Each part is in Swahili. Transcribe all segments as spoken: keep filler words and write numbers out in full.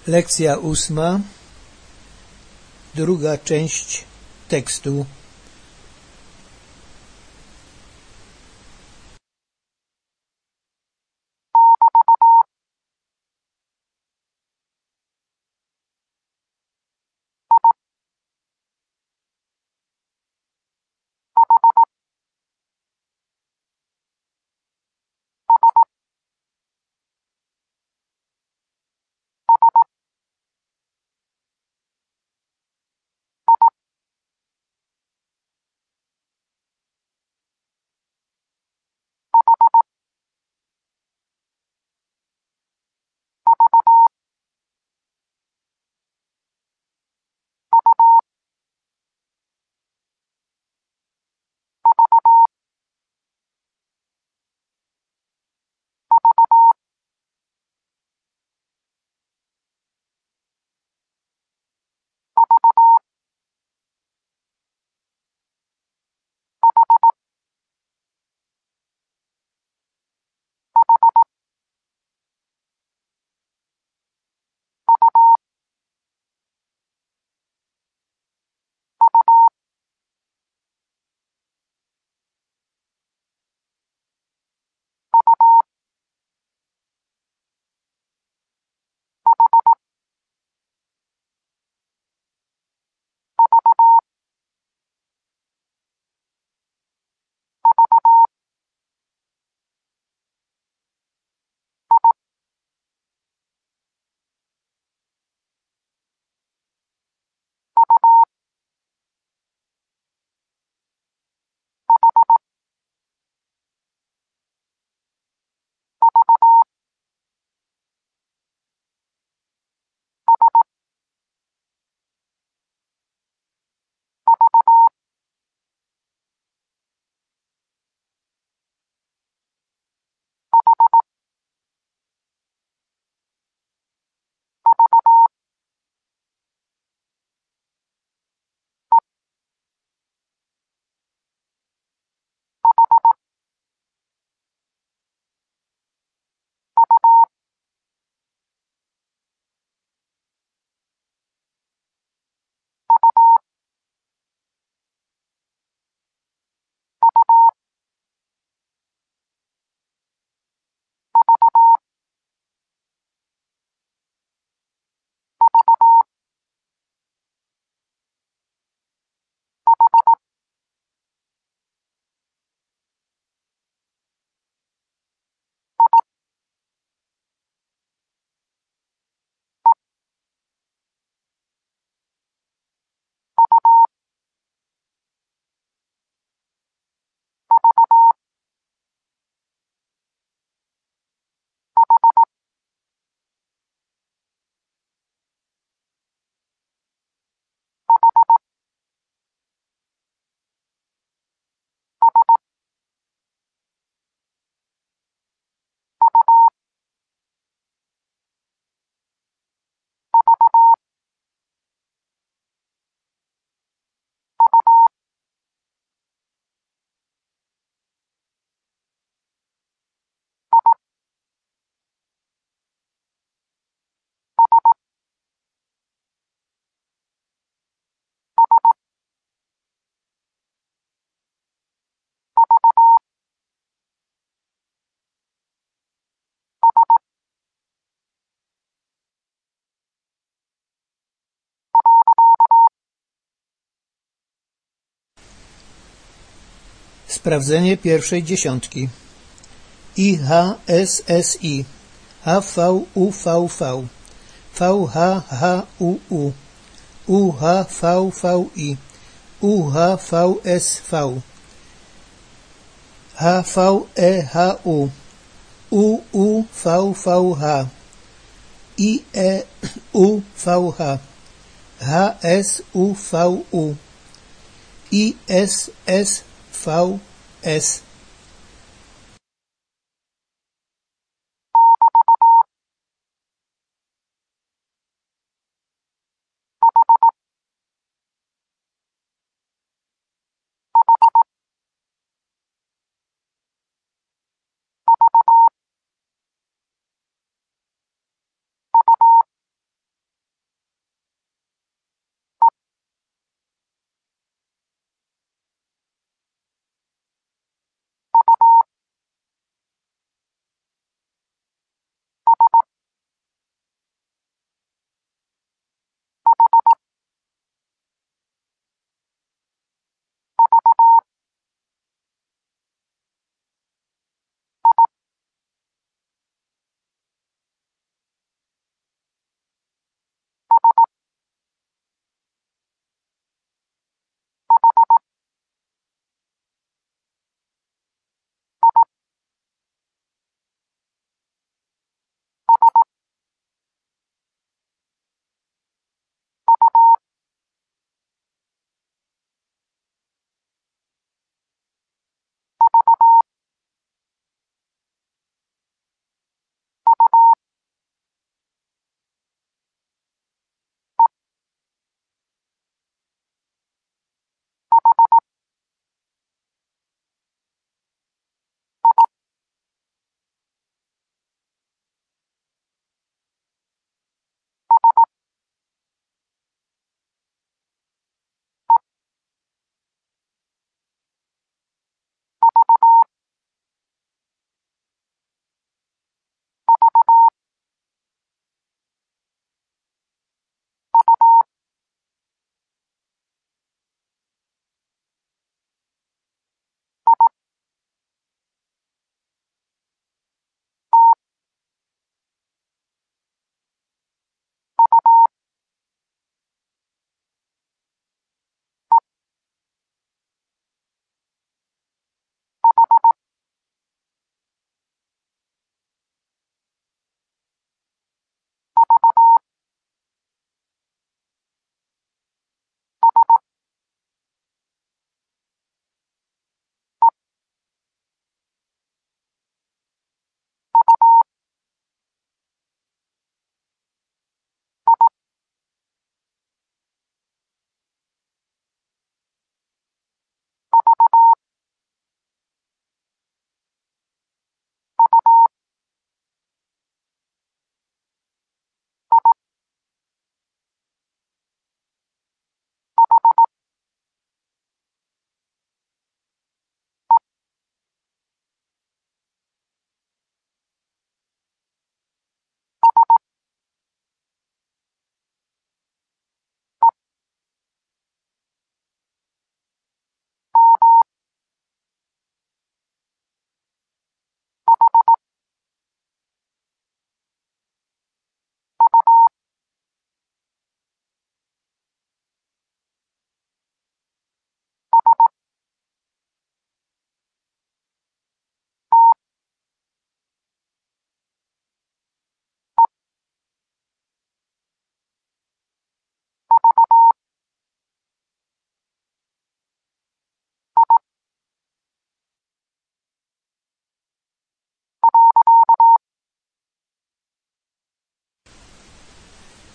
Lekcja ósma, druga część tekstu. Sprawdzenie pierwszej dziesiątki. I H S S I, H V U V V, V H H U U, U H V V I, U H V S V, H V E H U, U U V V H, I E U V H, H S U V U, I S S V S.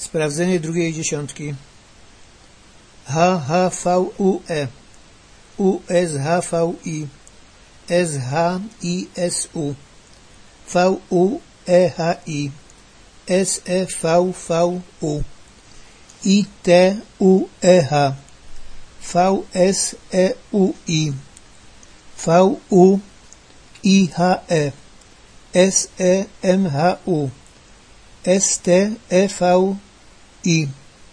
Sprawdzenie drugiej dziesiątki. H H V U E, U S H V I, S H I S U, V U E H I, S E V V U, I T U E H, V S E U I, V U I H E, S E M H U, S T E V I.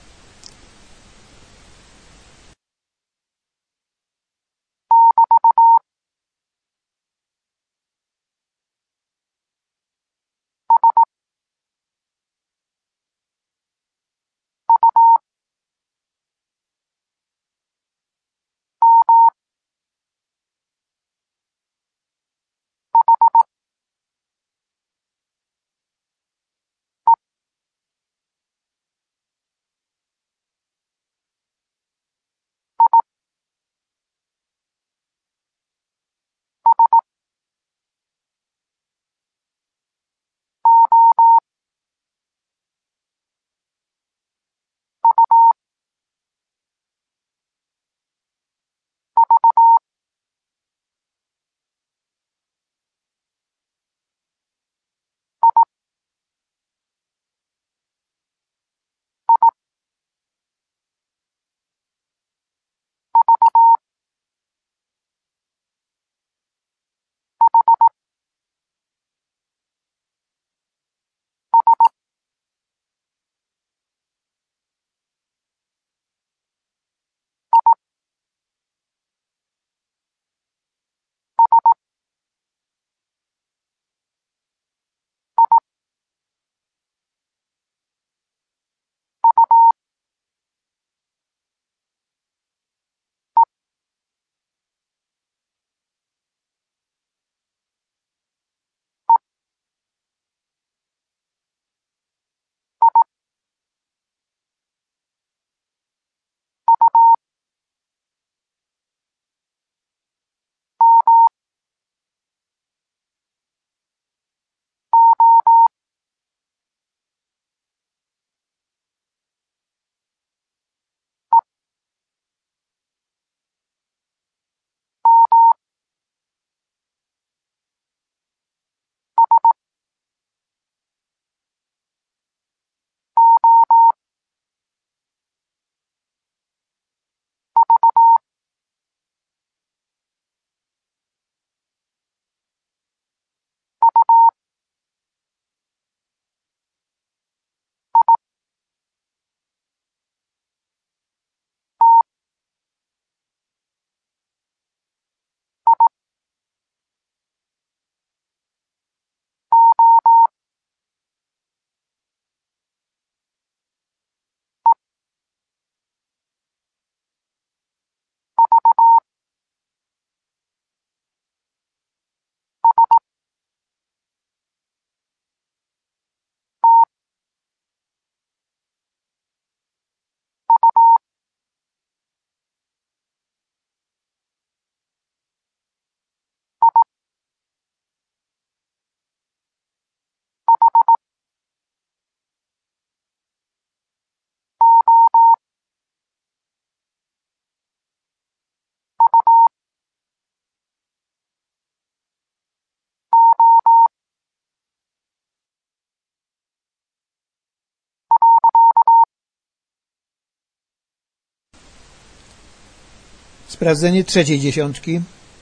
Sprawdzenie trzeciej dziesiątki.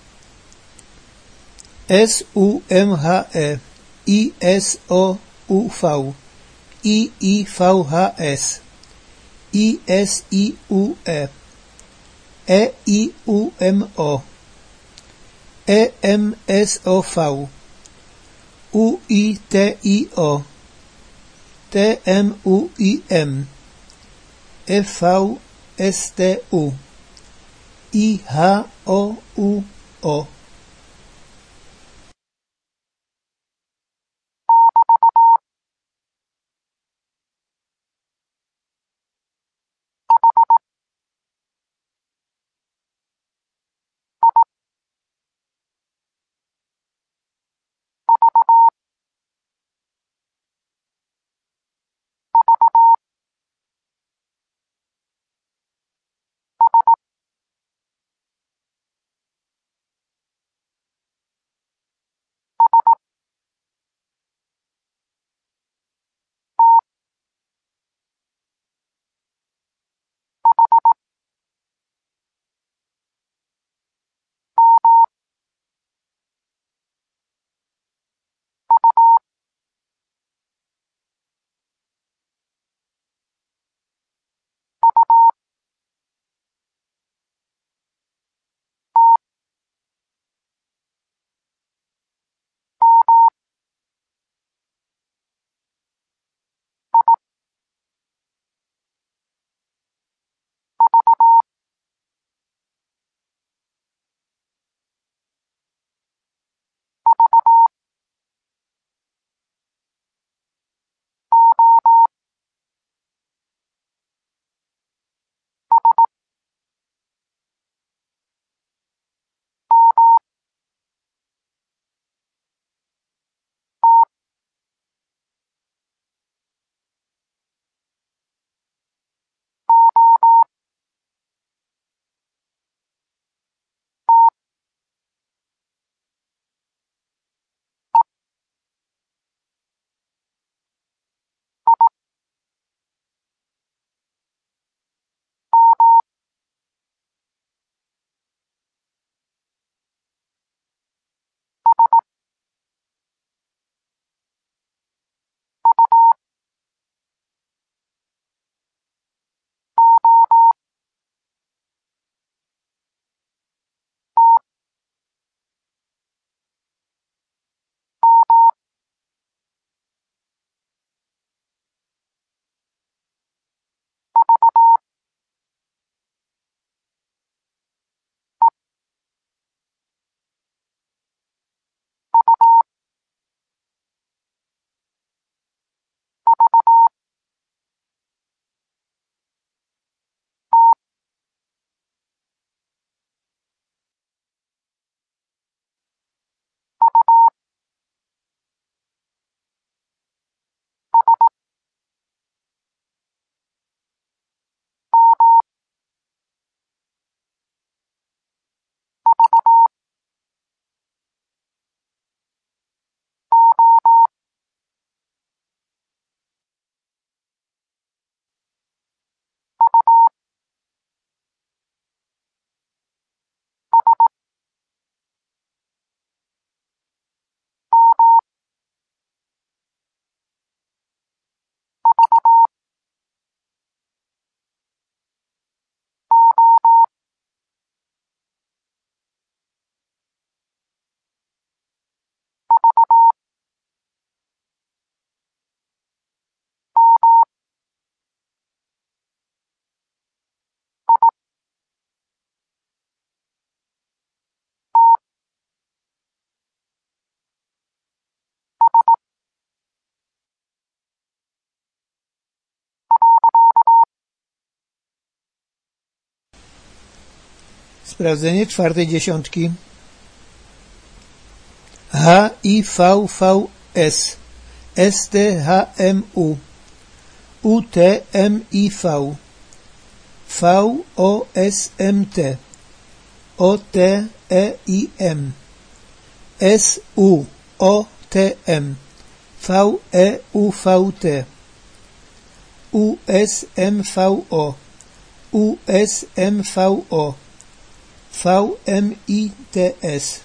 S U M H E, I S O U V, I I V H S, I S I U E, E I U M O, E M S O V, U I T I O, T M U I M, F V S T U, I H O U O. Sprawdzenie czwartej dziesiątki. H I V V S S T H M U U T M I V V O S M T O T E I M S U O T M V E U V T U S M V O U S M V O V M I T S.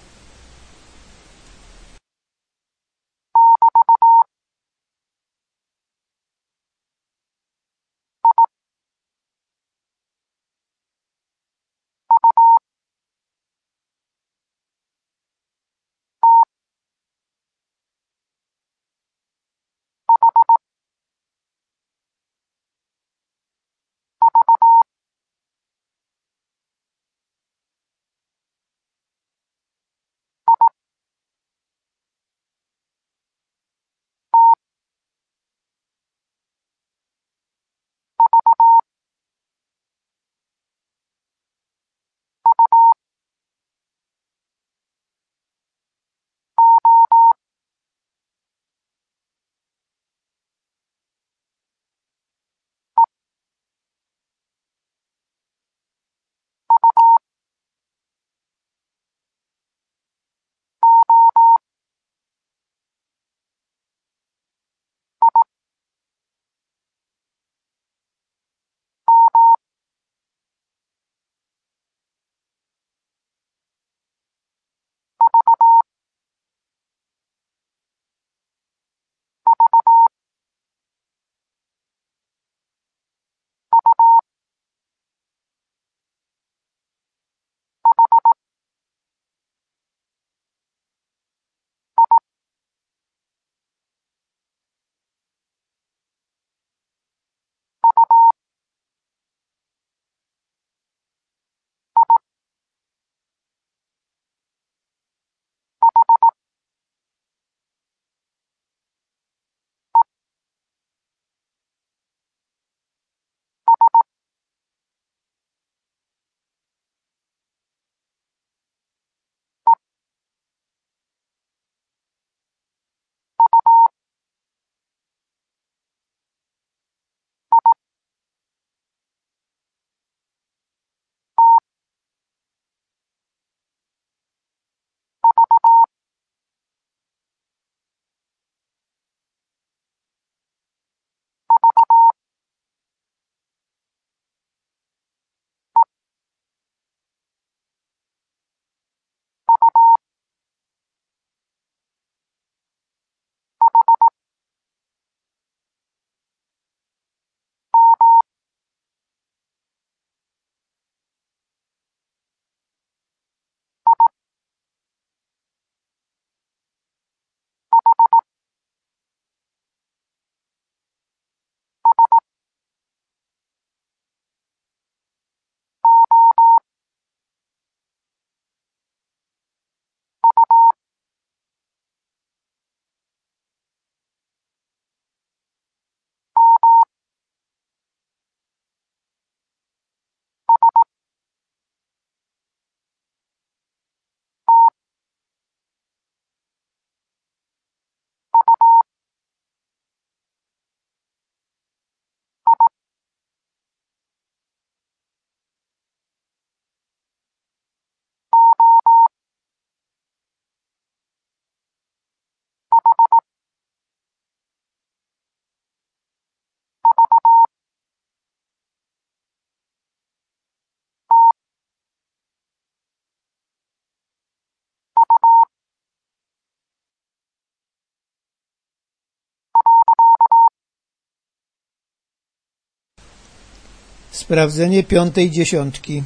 Sprawdzenie piątej dziesiątki.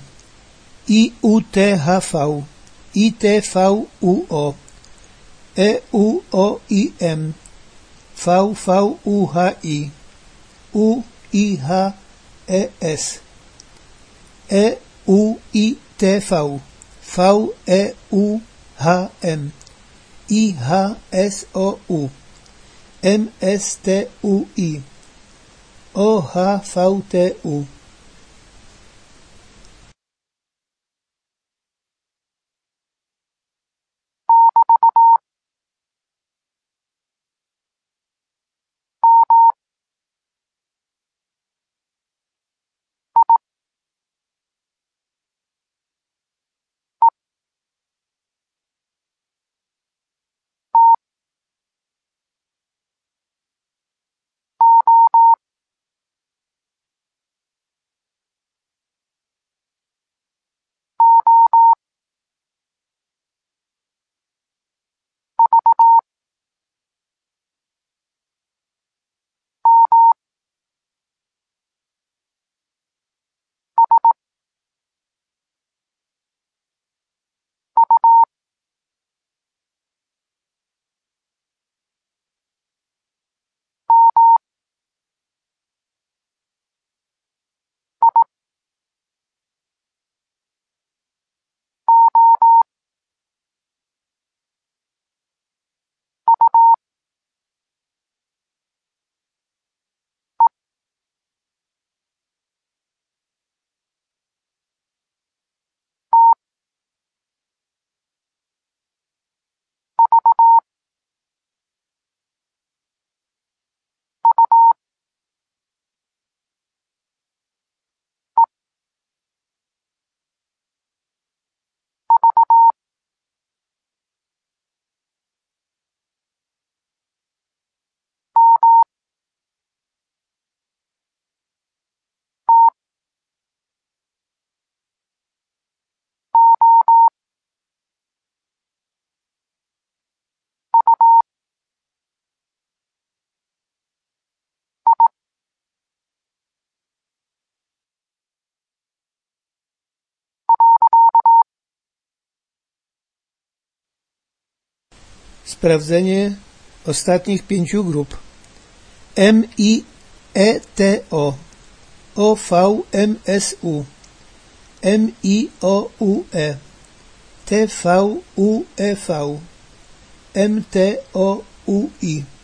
I U T H V I T V U O E U O I M V V U H I U I H E S E U I T V V E U H M I H S O U M S T U I O H V T U Sprawdzenie ostatnich pięciu grup. M I E T O, O V M S U, M I O U E, T V U E V, M T O U I.